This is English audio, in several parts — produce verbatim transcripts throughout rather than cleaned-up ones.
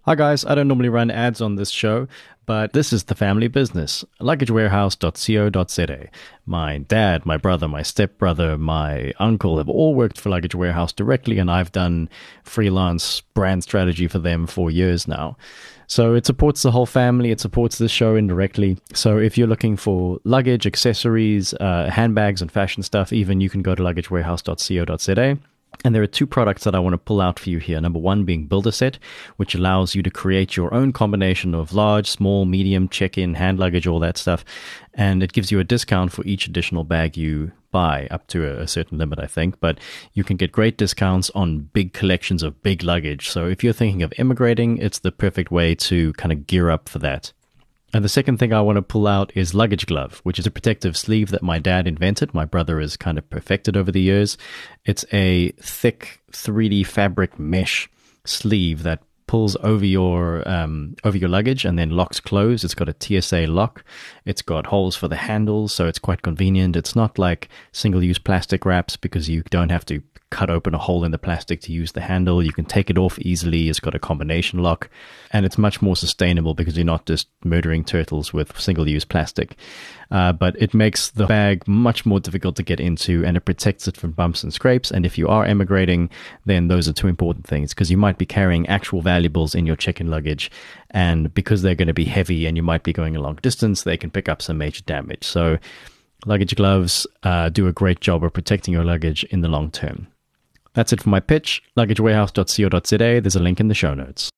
Hi guys, I don't normally run ads on this show, but this is the family business, luggage warehouse dot co dot za. My dad, my brother, my stepbrother, my uncle have all worked for Luggage Warehouse directly, and I've done freelance brand strategy for them for years now. So it supports the whole family, it supports this show indirectly. So if you're looking for luggage, accessories, uh, handbags and fashion stuff, even, you can go to luggage warehouse dot co dot za. And there are two products that I want to pull out for you here. Number one being Build-A-Set, which allows you to create your own combination of large, small, medium, check-in, hand luggage, all that stuff. And it gives you a discount for each additional bag you buy, up to a, a certain limit, I think. But you can get great discounts on big collections of big luggage. So if you're thinking of immigrating, it's the perfect way to kind of gear up for that. And the second thing I want to pull out is Luggage Glove, which is a protective sleeve that my dad invented. My brother has kind of perfected over the years. It's a thick three D fabric mesh sleeve that pulls over your um, over your luggage and then locks closed. It's got a T S A lock. It's got holes for the handles, so it's quite convenient. It's not like single-use plastic wraps because you don't have to cut open a hole in the plastic to use the handle. You can take it off easily. It's got a combination lock, and it's much more sustainable because you're not just murdering turtles with single-use plastic. Uh, but it makes the bag much more difficult to get into, and it protects it from bumps and scrapes. And if you are emigrating, then those are two important things, because you might be carrying actual valuables in your check-in luggage, and because they're going to be heavy and you might be going a long distance, they can pick up some major damage. So luggage gloves uh, do a great job of protecting your luggage in the long term. That's it for my pitch. luggage warehouse dot co dot za. There's a link in the show notes.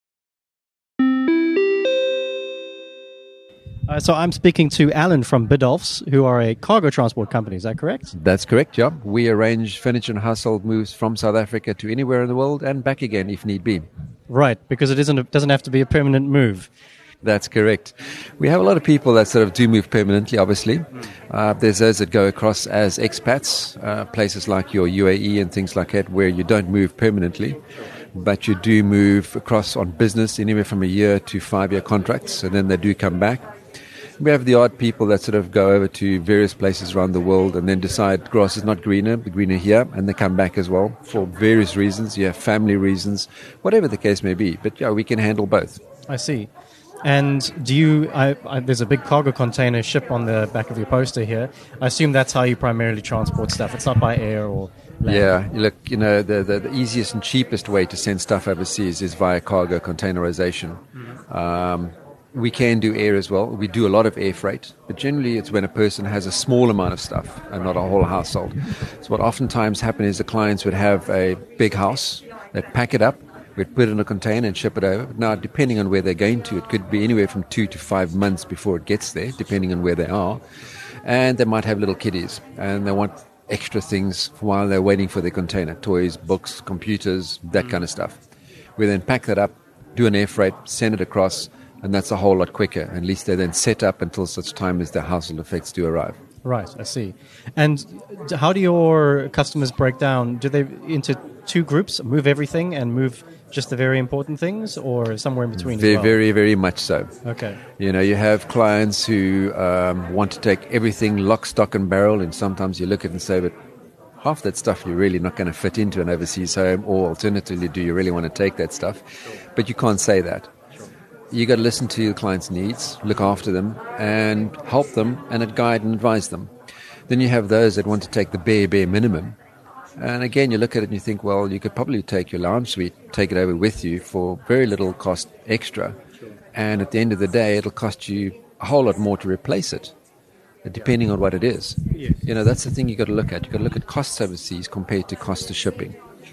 Uh, so I'm speaking to Alan from Biddulphs, who are a cargo transport company. Is that correct? That's correct, yeah. We arrange furniture and household moves from South Africa to anywhere in the world and back again if need be. Right, because it isn't. It doesn't have to be a permanent move. That's correct. We have a lot of people that sort of do move permanently, obviously. Uh, there's those that go across as expats, uh, places like your U A E and things like that, where you don't move permanently, but you do move across on business, anywhere from a year to five-year contracts, and then they do come back. We have the odd people that sort of go over to various places around the world and then decide grass is not greener, but greener here, and they come back as well for various reasons. You have family reasons, whatever the case may be. But yeah, we can handle both. I see. And do you, I, I, there's a big cargo container ship on the back of your poster here. I assume that's how you primarily transport stuff. It's not by air or land. Yeah, look, you know, the, the, the easiest and cheapest way to send stuff overseas is via cargo containerization. Mm-hmm. Um, we can do air as well. We do a lot of air freight, but generally it's when a person has a small amount of stuff and not a whole household. So what oftentimes happens is the clients would have a big house, they'd pack it up, we'd put it in a container and ship it over. Now, depending on where they're going to, it could be anywhere from two to five months before it gets there, depending on where they are. And they might have little kiddies, and they want extra things while they're waiting for their container, toys, books, computers, that mm. kind of stuff. We then pack that up, do an air freight, send it across, and that's a whole lot quicker. At least they're then set up until such time as their household effects do arrive. Right, I see. And how do your customers break down? Do they into two groups, move everything and move just the very important things, or somewhere in between? Very, as well? very, very much so. Okay. You know, you have clients who um, want to take everything lock, stock and barrel, and sometimes you look at it and say, but half that stuff you're really not going to fit into an overseas home, or alternatively, do you really want to take that stuff? But you can't say that. You got to listen to the client's needs, look after them, and help them, and guide and advise them. Then you have those that want to take the bare, bare minimum. And again, you look at it and you think, well, you could probably take your lounge suite, take it over with you for very little cost extra. And at the end of the day, it'll cost you a whole lot more to replace it, depending on what it is. You know, that's the thing you got to look at. You got to look at costs overseas compared to cost of shipping.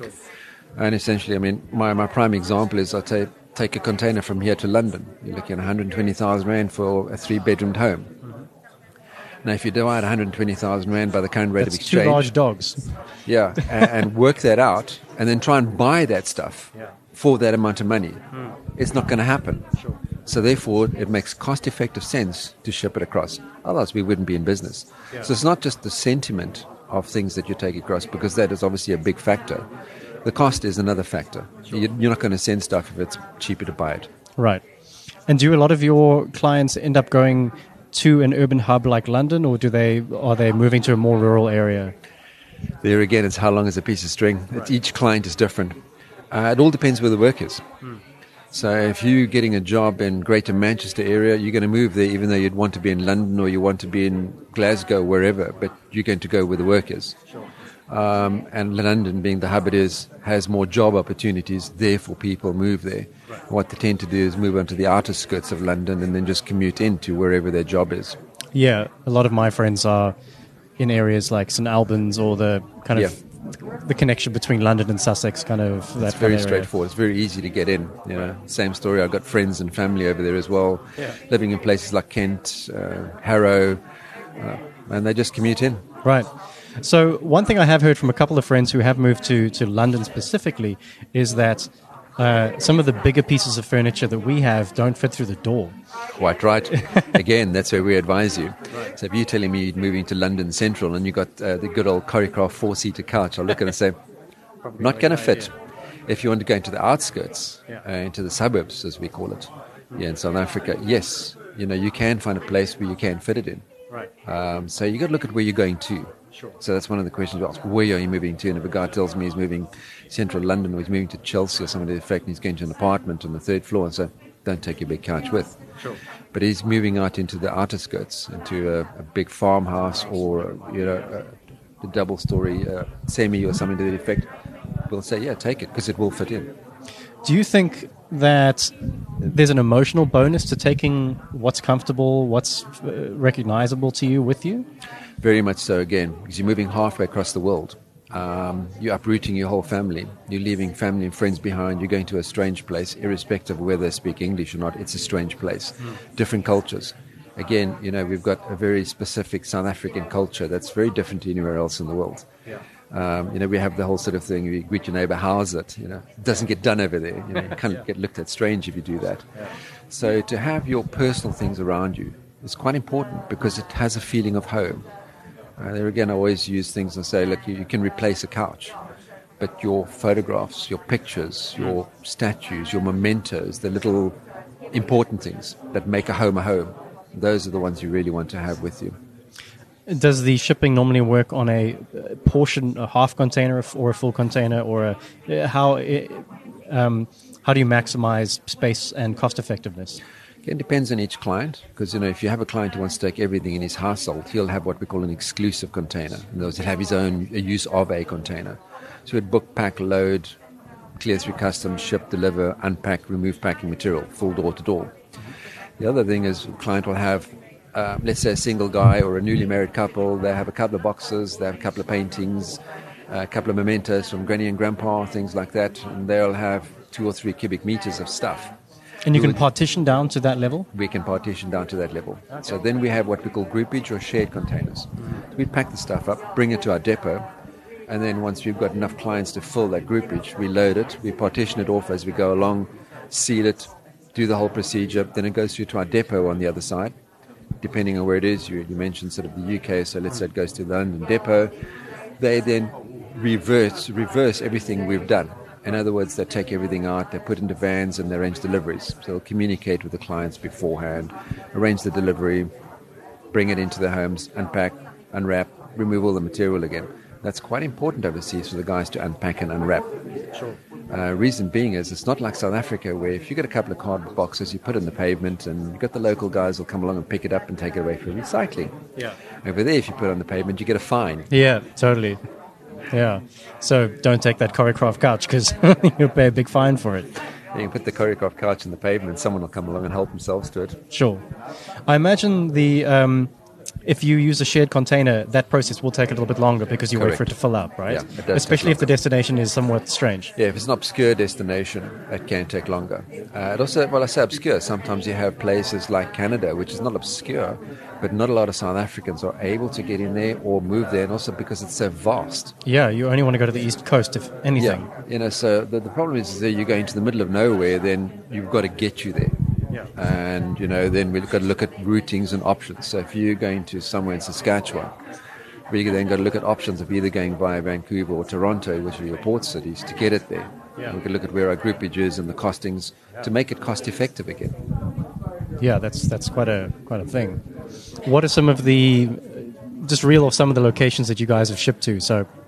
And essentially, I mean, my, my prime example is I take take a container from here to London. You're looking at one hundred twenty thousand rand for a three-bedroomed home. Mm-hmm. Now, if you divide one hundred twenty thousand rand by the current rate That's of exchange... two large dogs. Yeah, and, and work that out, and then try and buy that stuff yeah. for that amount of money. Mm. It's not going to happen. Sure. So therefore, it makes cost-effective sense to ship it across. Otherwise, we wouldn't be in business. Yeah. So it's not just the sentiment of things that you take across, because that is obviously a big factor. The cost is another factor. Sure. You're not going to send stuff if it's cheaper to buy it. Right. And do a lot of your clients end up going to an urban hub like London, or do they are they moving to a more rural area? There again, it's how long is a piece of string. Right. Each client is different. Uh, it all depends where the work is. Hmm. So if you're getting a job in Greater Manchester area, you're going to move there even though you'd want to be in London or you want to be in Glasgow, wherever, but you're going to go where the work is. Sure. Um, and London, being the hub it is, has more job opportunities, therefore people move there. Right. What they tend to do is move onto the outer skirts of London and then just commute into wherever their job is. Yeah, a lot of my friends are in areas like Saint Albans or the kind of... Yeah. The connection between London and Sussex, kind of that. It's very area. straightforward. It's very easy to get in. You know, same story. I've got friends and family over there as well, yeah. living in places like Kent, uh, Harrow, uh, and they just commute in. Right. So one thing I have heard from a couple of friends who have moved to to London specifically is that uh, some of the bigger pieces of furniture that we have don't fit through the door. Quite right. Again, that's where we advise you. Right. So if you're telling me you're moving to London Central and you've got uh, the good old Coricraft four-seater couch, I'll look at it and say, not going to fit. If you want to go into the outskirts, yeah. uh, into the suburbs, as we call it, yeah, in South Africa, yes, you know, you can find a place where you can fit it in. Right. Um, so you got to look at where you're going to. Sure. So that's one of the questions we ask. Where are you moving to? And if a guy tells me he's moving central London or he's moving to Chelsea or something to the effect, and he's going to an apartment on the third floor, and so don't take your big couch with. Sure. But he's moving out into the outer skirts, into a, a big farmhouse or, you know, a, a double-story uh, semi or something to the effect. We'll say, yeah, take it, because it will fit in. Do you think that there's an emotional bonus to taking what's comfortable, what's uh, recognizable to you with you? Very much so, again, because you're moving halfway across the world. Um, you're uprooting your whole family. You're leaving family and friends behind. You're going to a strange place, irrespective of whether they speak English or not. It's a strange place. Mm. Different cultures. Again, you know, we've got a very specific South African culture that's very different to anywhere else in the world. Yeah. Um, you know, we have the whole sort of thing, you greet your neighbor, how's it? You know, it doesn't get done over there. You know, you kind of yeah. get looked at strange if you do that. Yeah. So to have your personal things around you is quite important because it has a feeling of home. Uh, there again, I always use things and say, look, you, you can replace a couch, but your photographs, your pictures, your statues, your mementos, the little important things that make a home a home, those are the ones you really want to have with you. Does the shipping normally work on a portion, a half container or a full container, or a, how um, how do you maximize space and cost effectiveness? It depends on each client, because you know if you have a client who wants to take everything in his household, he'll have what we call an exclusive container. In other words, he'll have his own use of a container. So we'd book, pack, load, clear through customs, ship, deliver, unpack, remove packing material, full door to door. The other thing is, a client will have, uh, let's say, a single guy or a newly married couple. They have a couple of boxes, they have a couple of paintings, a couple of mementos from granny and grandpa, things like that, and they'll have two or three cubic meters of stuff. And you can partition down to that level? We can partition down to that level. Okay. So then we have what we call groupage or shared containers. Mm-hmm. We pack the stuff up, bring it to our depot, and then once we've got enough clients to fill that groupage, we load it, we partition it off as we go along, seal it, do the whole procedure, then it goes through to our depot on the other side. Depending on where it is, you, you mentioned sort of the U K, so let's say it goes to the London depot. They then reverse, reverse everything we've done. In other words, they take everything out, they put into vans and they arrange deliveries. So they'll communicate with the clients beforehand, arrange the delivery, bring it into their homes, unpack, unwrap, remove all the material again. That's quite important overseas for the guys to unpack and unwrap. Sure. Uh, reason being is it's not like South Africa where if you get a couple of cardboard boxes, you put it in the pavement and you've got the local guys will come along and pick it up and take it away for recycling. Yeah. Over there, if you put it on the pavement, you get a fine. Yeah, totally. Yeah, so don't take that Coricraft couch because you'll pay a big fine for it. You can put the Coricraft couch in the pavement, someone will come along and help themselves to it. Sure. I imagine the um, if you use a shared container, that process will take a little bit longer because you Correct. wait for it to fill up, right? Yeah, it does. Especially if the destination is somewhat strange. Yeah, if it's an obscure destination, it can take longer. Uh, it also, well, I say obscure, sometimes you have places like Canada, which is not obscure, but not a lot of South Africans are able to get in there or move there, and also because it's so vast. Yeah, you only want to go to the East Coast, if anything. Yeah, you know, so the, the problem is that you're going to the middle of nowhere, then you've got to get you there. Yeah. And, you know, then we've got to look at routings and options. So if you're going to somewhere in Saskatchewan, we then got to look at options of either going via Vancouver or Toronto, which are your port cities, to get it there. Yeah. We can look at where our groupage is and the costings to make it cost effective again. Yeah, that's that's quite a quite a thing. What are some of the, just reel off some of the locations that you guys have shipped to? So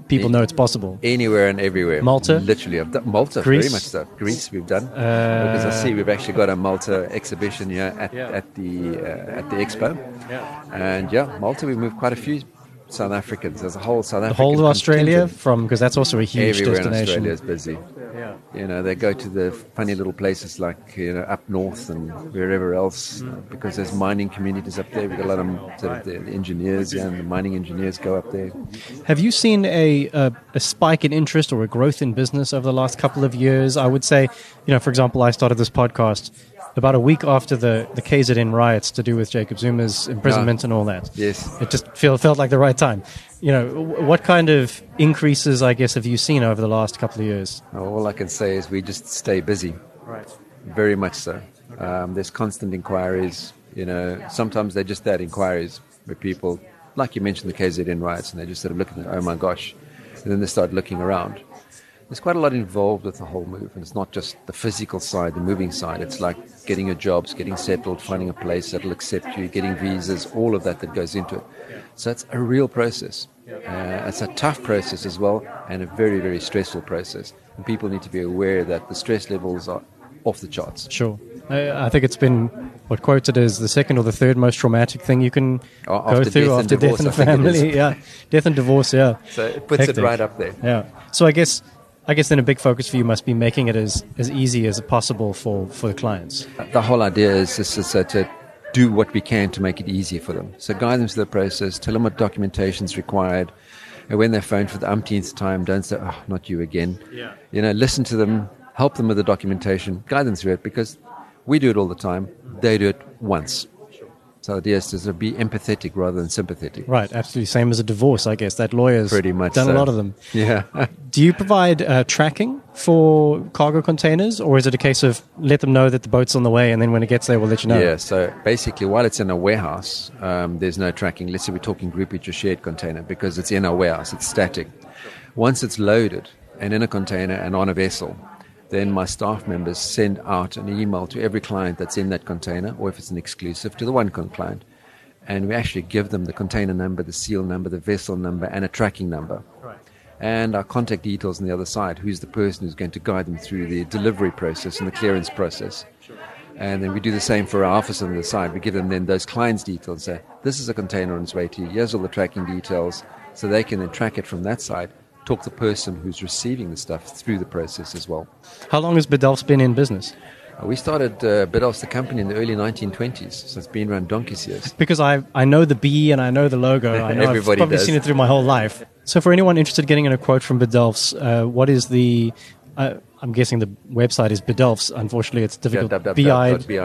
people know it's possible? Anywhere and everywhere. Malta? Literally. I've done Malta, Greece? very much so. Greece we've done. Uh, because I see we've actually got a Malta exhibition here at, Yeah. at the uh, at the expo. Yeah. And yeah, Malta, we've moved quite a few South Africans. There's a whole South The African whole of Australia, contingent. from because that's also a huge Everywhere in destination. Australia is busy. Yeah. You know, they go to the funny little places like, you know, up north and wherever else, uh, because there's mining communities up there. We've got a lot of sort of the engineers, yeah, and the mining engineers go up there. Have you seen a, a a spike in interest or a growth in business over the last couple of years? I would say, you know, for example, I started this podcast about a week after the, the K Z N riots to do with Jacob Zuma's imprisonment Ah. and all that. Yes. It just feel, felt like the right time. You know, w- what kind of increases, I guess, have you seen over the last couple of years? All I can say is we just stay busy. Right. Very much so. Um, there's constant inquiries. You know, sometimes they're just that, inquiries where people, like you mentioned, the K Z N riots, and they're just sort of looking at, oh my gosh, and then they start looking around. There's quite a lot involved with the whole move, and it's not just the physical side, the moving side. It's like getting your jobs, getting settled, finding a place that'll accept you, getting visas, all of that that goes into it. So it's a real process. Uh, it's a tough process as well, and a very, very stressful process. And people need to be aware that the stress levels are off the charts. Sure. I, I think it's been what quoted as the second or the third most traumatic thing you can Oh, go after through death and after death divorce, in a I think it is. family. Yeah, death and divorce. Yeah. So it puts Hectic. it right up there. Yeah. So I guess I guess then a big focus for you must be making it as, as easy as possible for, for the clients. The whole idea is, is, is uh, to do what we can to make it easier for them. So guide them through the process, tell them what documentation is required. And when they phone for the umpteenth time, don't say, oh, not you again. Yeah. You know, listen to them, help them with the documentation, guide them through it, because we do it all the time. They do it once. So the idea is to sort of be empathetic rather than sympathetic. Right. Absolutely. Same as a divorce, I guess. That lawyer's Pretty much done a so. lot of them. Yeah. Do you provide uh, tracking for cargo containers, or is it a case of let them know that the boat's on the way, and then when it gets there, we'll let you know? Yeah, so basically while it's in a warehouse, um, there's no tracking. Let's say we're talking groupage or shared container, because it's in a warehouse, it's static. Once it's loaded and in a container and on a vessel, then my staff members send out an email to every client that's in that container, or if it's an exclusive, to the one con- client. And we actually give them the container number, the seal number, the vessel number, and a tracking number. Right. And our contact details on the other side, who's the person who's going to guide them through the delivery process and the clearance process. And then we do the same for our office on the side. We give them then those clients' details. Say, this is a container on its way to you. Here's all the tracking details. So they can then track it from that side, talk the person who's receiving the stuff through the process as well. How long has Bedelf's been in business? Uh, we started uh, Bedelf's, the company, in the early nineteen twenties. So it's been around donkey's years. Because I I know the B and I know the logo. I know I've Everybody probably does. seen it through my whole life. So for anyone interested in getting in a quote from Bedelf's, uh, what is the... Uh, I'm guessing the website is Bedelf's. Unfortunately, it's difficult. B I D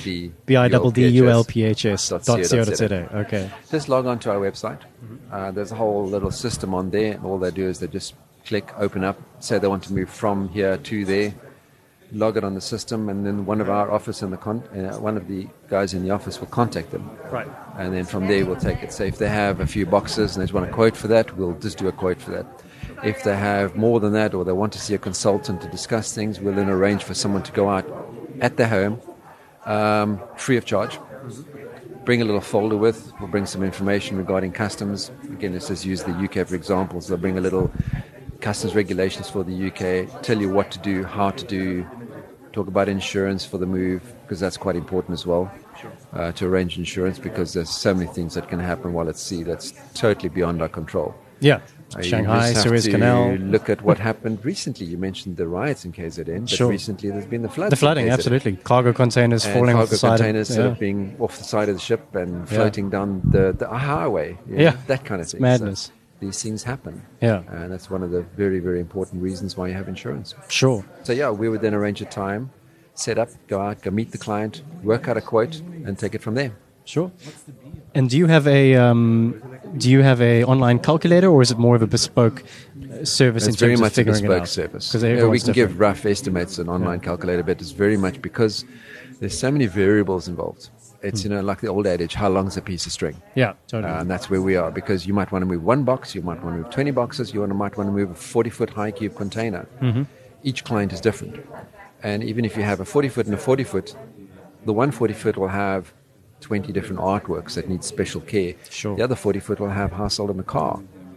U L P H S dot co dot Z A. Okay. Just log on to our website. Uh, there's a whole little system on there, and all they do is they just click, open up, say they want to move from here to there, log it on the system, and then one of our office in the con- uh, one of the guys in the office will contact them. Right. And then from there we'll take it. So if they have a few boxes and they just want a quote for that, we'll just do a quote for that. If they have more than that, or they want to see a consultant to discuss things, we'll then arrange for someone to go out at their home, um, free of charge. Bring a little folder with, we'll bring some information regarding customs. Again, let's just use the U K for example. So they'll bring a little customs regulations for the U K, tell you what to do, how to do, talk about insurance for the move, because that's quite important as well, uh, to arrange insurance, because there's so many things that can happen while at sea that's totally beyond our control. Yeah. Uh, Shanghai, you just have Suez to Canal. look at what happened recently. You mentioned the riots in K Z N, but Sure. recently there's been the floods. The flooding, in K Z N. absolutely. Cargo containers And falling cargo off the side. containers of, sort yeah. of being off the side of the ship and Yeah. floating down the, the highway. you know, Yeah. That kind of thing. madness. So these things happen. Yeah. And that's one of the very, very important reasons why you have insurance. Sure. So yeah, we would then arrange a time, set up, go out, go meet the client, work out a quote, and take it from there. Sure. And do you have a um, do you have a online calculator, or is it more of a bespoke uh, service in It's very terms of much a figuring it bespoke out? service. Because Yeah, we everyone's can different. give rough estimates on online calculator, but it's very much because there's so many variables involved. It's, you know, like the old adage, how long is a piece of string? Yeah, totally. Uh, and that's where we are, because you might want to move one box, you might want to move twenty boxes, you might want to move a forty-foot high cube container. Mm-hmm. Each client is different. And even if you have a forty-foot and a forty-foot, the one forty-foot will have twenty different artworks that need special care. Sure. The other forty-foot will have household and a car.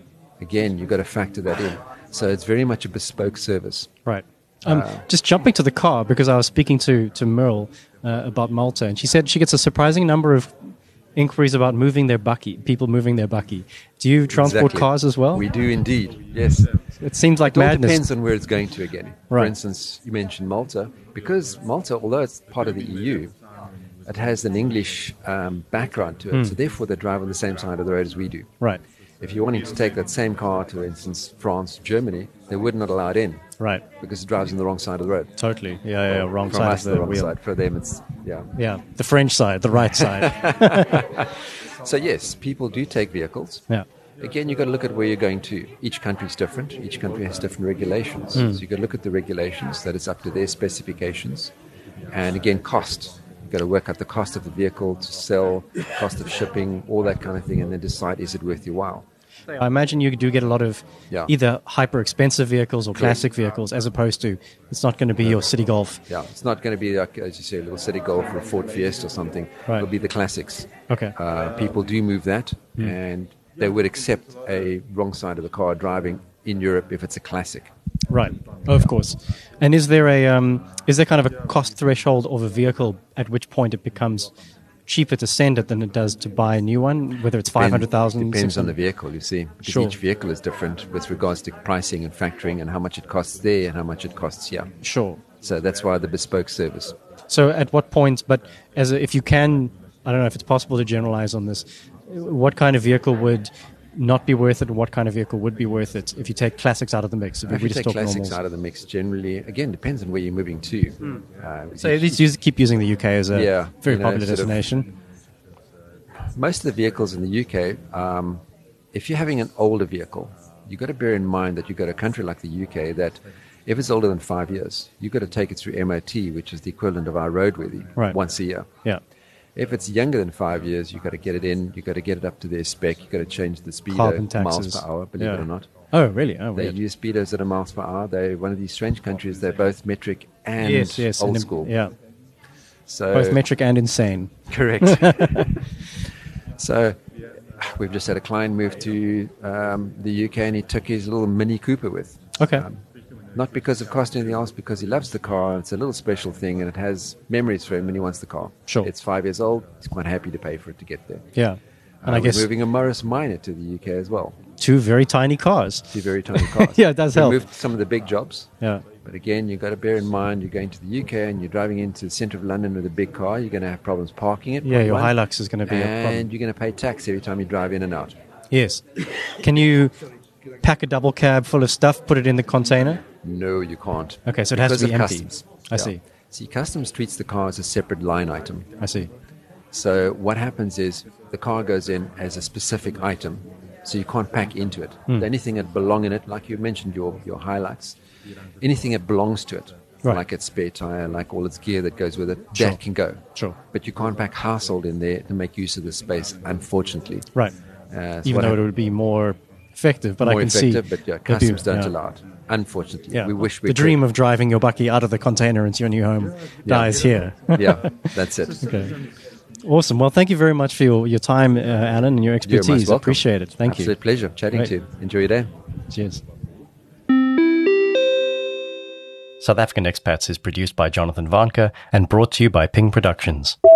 again, you've got to factor that in. So it's very much a bespoke service. Right. Um, Uh, just jumping to the car, because I was speaking to, to Merle uh, about Malta, and she said she gets a surprising number of inquiries about moving their bucky, people moving their bucky. Do you transport Exactly. cars as well? We do indeed, yes. It seems like It all madness. depends on where it's going to again. For Right. instance, you mentioned Malta. Because Malta, although it's part of the E U, it has an English um, background to it. Hmm. So therefore they drive on the same side of the road as we do. Right, If you're wanting to take that same car to, for instance, France, Germany, they would not allow it in right. because it drives on the wrong side of the road. Totally. Yeah, yeah, yeah. Wrong From side us, of the, the wrong wheel. side. For them, it's, yeah. Yeah, the French side, the right side. So yes, people do take vehicles. Yeah. Again, you've got to look at where you're going to. Each country is different. Each country has different regulations. Hmm. So you've got to look at the regulations, that it's up to their specifications. And again, cost. You've got to work out the cost of the vehicle to sell, cost of shipping, all that kind of thing, and then decide, is it worth your while? I imagine you do get a lot of Yeah. either hyper expensive vehicles or classic vehicles, as opposed to it's not going to be your City Golf. Yeah, it's not going to be, like, as you say, a little City Golf or a Ford Fiesta or something. Right. It'll be the classics. Okay. Uh, people do move that, Hmm. and they would accept a wrong side of the car driving in Europe if it's a classic. Right. Oh, of course. And is there a um, is there kind of a cost threshold of a vehicle at which point it becomes cheaper to send it than it does to buy a new one? Whether it's five hundred thousand. Depends on the vehicle, you see. Because Sure. each vehicle is different with regards to pricing and factoring and how much it costs there and how much it costs here. Sure. So that's why the bespoke service. So at what point? But as a, if you can, I don't know if it's possible to generalize on this. What kind of vehicle would not be worth it, and what kind of vehicle would be worth it if you take classics out of the mix? If, If we you just take talk classics normals. out of the mix, generally, again, depends on where you're moving to. Uh, So at least use, keep using the U K as a Yeah, very you know, popular sort of- destination. most of the vehicles in the U K, um, if you're having an older vehicle, you've got to bear in mind that you've got a country like the U K that if it's older than five years, you've got to take it through M O T, which is the equivalent of our roadworthy, Right. once a year. Yeah. If it's younger than five years, you've got to get it in, you've got to get it up to their spec, you've got to change the speedo, Carbon miles taxes. per hour, believe Yeah. it or not. Oh, really? Oh, They weird. use speedos that are miles per hour. They're one of these strange countries, they're both metric and yes, yes. old and- school. Yeah. So, Both metric and insane. correct. So we've just had a client move to um, the U K and he took his little Mini Cooper with. Okay. Um, not because of cost or anything else, because he loves the car. It's a little special thing and it has memories for him when he wants the car. Sure. It's five years old. He's quite happy to pay for it to get there. Yeah. And Uh, I we're guess moving a Morris Minor to the U K as well. two very tiny cars. Two very tiny cars. Yeah, it does we help. moved some of the big jobs. Yeah. But again, you've got to bear in mind you're going to the U K and you're driving into the centre of London with a big car. You're going to have problems parking it. Yeah, point your one, Hilux is going to be a problem. and you're going to pay tax every time you drive in and out. Yes. Can you pack a double cab full of stuff, put it in the container? No, you can't. Okay, so it has Because to be of empty. customs. I Yeah. see. See, customs treats the car as a separate line item. I see. So what happens is the car goes in as a specific item, so you can't pack into it. Hmm. Anything that belong in it, like you mentioned, your your highlights, anything that belongs to it, Right. like its spare tire, like all its gear that goes with it, Sure. that can go. Sure. But you can't pack household in there to make use of the space, unfortunately. Right. Uh, so Even what though hap- it would be more effective, but more I can effective, see. but yeah, there'd be- customs don't yeah. allow it. Unfortunately, Yeah. we wish we the could. dream of driving your bucky out of the container into your new home Yeah. dies here. Yeah, that's it. Okay. Awesome. Well, thank you very much for your, your time, uh, Alan, and your You're expertise. most welcome. Appreciate it. Thank Absolute pleasure chatting Great. to you. Enjoy your day. you. Cheers. South African Expats is produced by Jonathan Vanka and brought to you by Ping Productions.